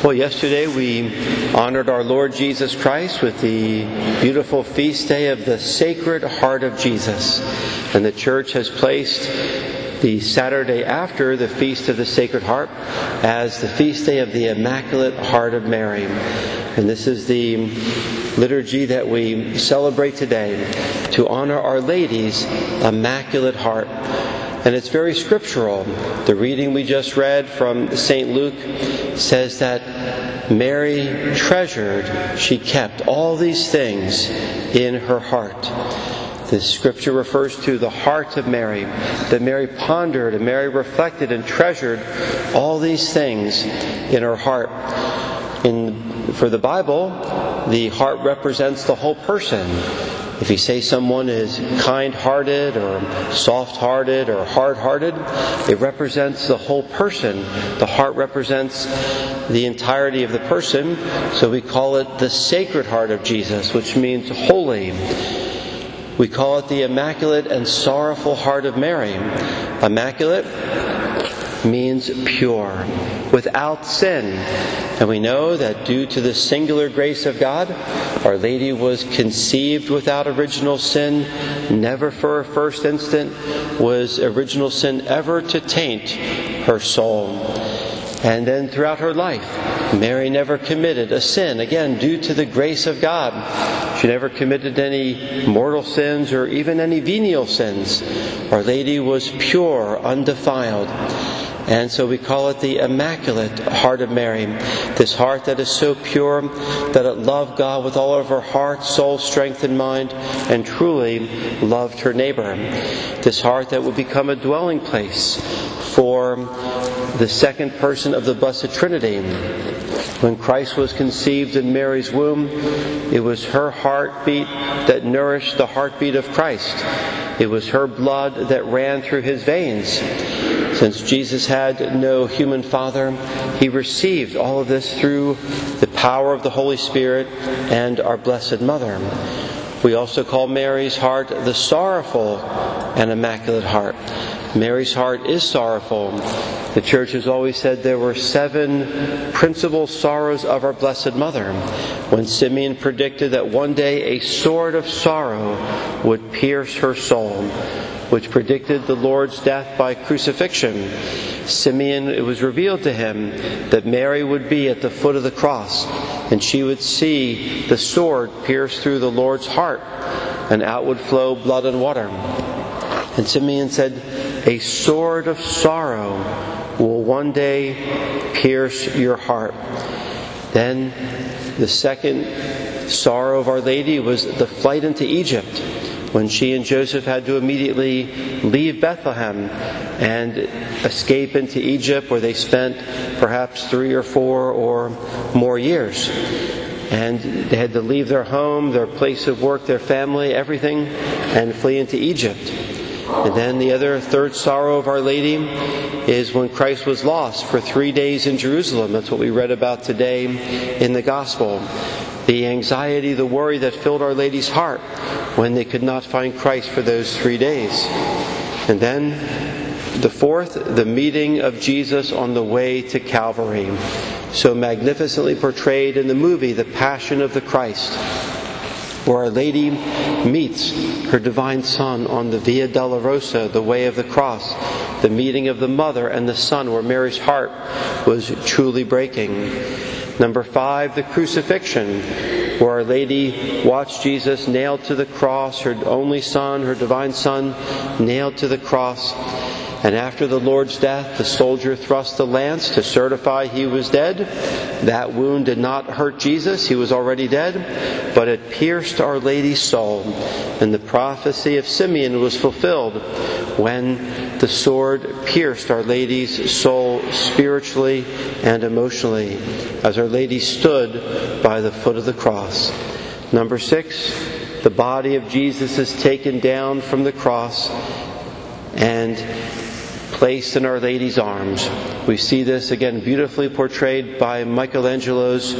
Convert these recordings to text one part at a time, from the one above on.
Well, yesterday we honored our Lord Jesus Christ with the beautiful feast day of the Sacred Heart of Jesus. And the Church has placed the Saturday after the Feast of the Sacred Heart as the feast day of the Immaculate Heart of Mary. And this is the liturgy that we celebrate today to honor Our Lady's Immaculate Heart. And it's very scriptural. The reading we just read from St. Luke says that Mary treasured, she kept all these things in her heart. This scripture refers to the heart of Mary, that Mary pondered and Mary reflected and treasured all these things in her heart. For the Bible, the heart represents the whole person. If you say someone is kind-hearted or soft-hearted or hard-hearted, it represents the whole person. The heart represents the entirety of the person, so we call it the Sacred Heart of Jesus, which means holy. We call it the Immaculate and Sorrowful Heart of Mary. Immaculate means pure, without sin. And we know that due to the singular grace of God, Our Lady was conceived without original sin. Never for a first instant was original sin ever to taint her soul. And then throughout her life, Mary never committed a sin, again, due to the grace of God. She never committed any mortal sins or even any venial sins. Our Lady was pure, undefiled. And so we call it the Immaculate Heart of Mary. This heart that is so pure that it loved God with all of her heart, soul, strength, and mind, and truly loved her neighbor. This heart that would become a dwelling place for the second person of the Blessed Trinity. When Christ was conceived in Mary's womb, it was her heartbeat that nourished the heartbeat of Christ. It was her blood that ran through His veins. Since Jesus had no human father, He received all of this through the power of the Holy Spirit and our Blessed Mother. We also call Mary's heart the Sorrowful and Immaculate Heart. Mary's heart is sorrowful. The Church has always said there were 7 principal sorrows of our Blessed Mother. When Simeon predicted that one day a sword of sorrow would pierce her soul, which predicted the Lord's death by crucifixion, Simeon, it was revealed to him that Mary would be at the foot of the cross, and she would see the sword pierce through the Lord's heart, and out would flow blood and water. And Simeon said, "A sword of sorrow will one day pierce your heart." Then the second sorrow of Our Lady was the flight into Egypt, when she and Joseph had to immediately leave Bethlehem and escape into Egypt, where they spent perhaps 3 or 4 or more years. And they had to leave their home, their place of work, their family, everything, and flee into Egypt. And then the third sorrow of Our Lady is when Christ was lost for 3 days in Jerusalem. That's what we read about today in the Gospel. The anxiety, the worry that filled Our Lady's heart when they could not find Christ for those 3 days. And then the fourth, the meeting of Jesus on the way to Calvary, so magnificently portrayed in the movie The Passion of the Christ, where Our Lady meets her Divine Son on the Via Dolorosa, the way of the cross, the meeting of the Mother and the Son, where Mary's heart was truly breaking. Number 5, the crucifixion, where Our Lady watched Jesus nailed to the cross, her only Son, her Divine Son, nailed to the cross. And after the Lord's death, the soldier thrust the lance to certify He was dead. That wound did not hurt Jesus, He was already dead, but it pierced Our Lady's soul. And the prophecy of Simeon was fulfilled when the sword pierced Our Lady's soul spiritually and emotionally, as Our Lady stood by the foot of the cross. Number 6, the body of Jesus is taken down from the cross and placed in Our Lady's arms. We see this again beautifully portrayed by Michelangelo's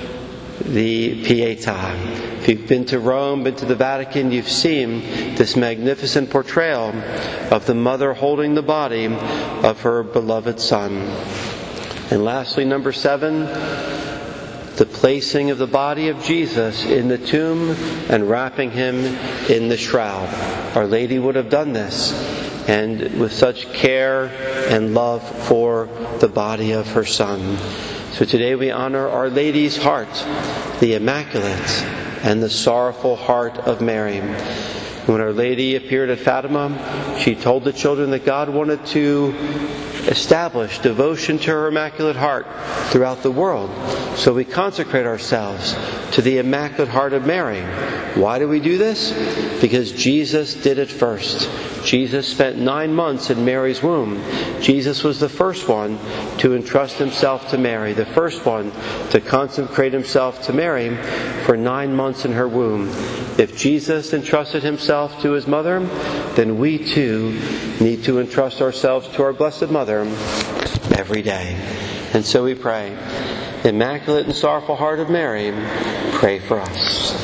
The Pietà. If you've been to Rome, been to the Vatican, you've seen this magnificent portrayal of the mother holding the body of her beloved Son. And lastly, number 7, the placing of the body of Jesus in the tomb and wrapping him in the shroud. Our Lady would have done this, and with such care and love for the body of her Son. So today we honor Our Lady's heart, the Immaculate and the sorrowful heart of Mary. When Our Lady appeared at Fatima, she told the children that God wanted to establish devotion to her Immaculate Heart throughout the world. So we consecrate ourselves to the Immaculate Heart of Mary. Why do we do this? Because Jesus did it first. Jesus spent 9 months in Mary's womb. Jesus was the first one to entrust himself to Mary, the first one to consecrate himself to Mary for 9 months in her womb. If Jesus entrusted himself to his mother, then we too need to entrust ourselves to our Blessed Mother every day. And so we pray, Immaculate and Sorrowful Heart of Mary, pray for us.